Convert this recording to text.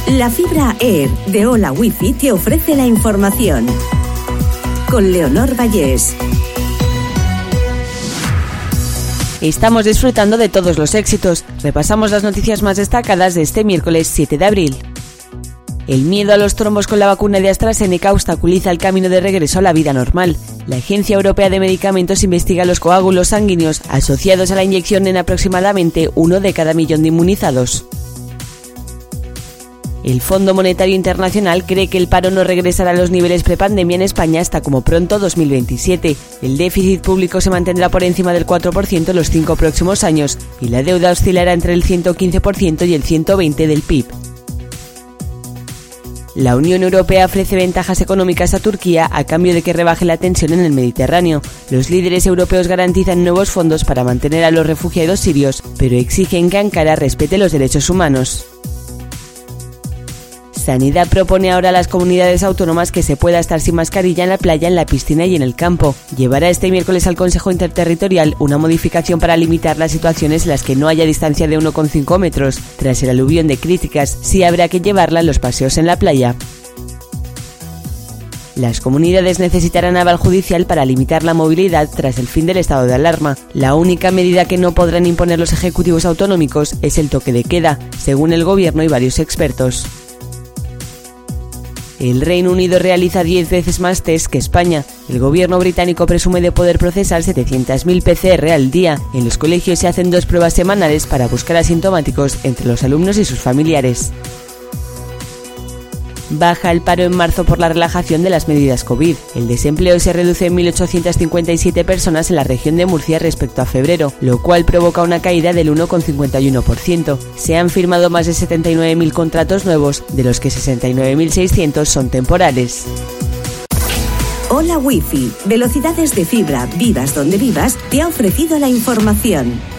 La fibra Air de Hola Wifi te ofrece la información. Con Leonor Vallés. Estamos disfrutando de todos los éxitos. Repasamos las noticias más destacadas de este miércoles 7 de abril. El miedo a los trombos con la vacuna de AstraZeneca obstaculiza el camino de regreso a la vida normal. La Agencia Europea de Medicamentos investiga los coágulos sanguíneos asociados a la inyección en aproximadamente 1 de cada millón de inmunizados. El Fondo Monetario Internacional cree que el paro no regresará a los niveles prepandemia en España hasta como pronto 2027. El déficit público se mantendrá por encima del 4% en los 5 próximos años y la deuda oscilará entre el 115% y el 120% del PIB. La Unión Europea ofrece ventajas económicas a Turquía a cambio de que rebaje la tensión en el Mediterráneo. Los líderes europeos garantizan nuevos fondos para mantener a los refugiados sirios, pero exigen que Ankara respete los derechos humanos. Sanidad propone ahora a las comunidades autónomas que se pueda estar sin mascarilla en la playa, en la piscina y en el campo. Llevará este miércoles al Consejo Interterritorial una modificación para limitar las situaciones en las que no haya distancia de 1,5 metros. Tras el aluvión de críticas, sí habrá que llevarla en los paseos en la playa. Las comunidades necesitarán aval judicial para limitar la movilidad tras el fin del estado de alarma. La única medida que no podrán imponer los ejecutivos autonómicos es el toque de queda, según el gobierno y varios expertos. El Reino Unido realiza 10 veces más test que España. El gobierno británico presume de poder procesar 700.000 PCR al día. En los colegios se hacen 2 pruebas semanales para buscar asintomáticos entre los alumnos y sus familiares. Baja el paro en marzo por la relajación de las medidas COVID. El desempleo se reduce en 1.857 personas en la región de Murcia respecto a febrero, lo cual provoca una caída del 1,51%. Se han firmado más de 79.000 contratos nuevos, de los que 69.600 son temporales. Hola Wifi, velocidades de fibra, vivas donde vivas, te ha ofrecido la información.